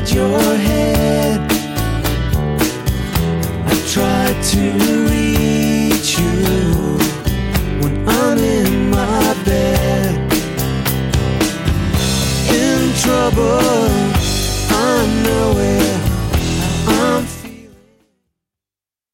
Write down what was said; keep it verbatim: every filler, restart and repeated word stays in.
inside your head. I try to reach you when I'm in my bed. In trouble, I know it.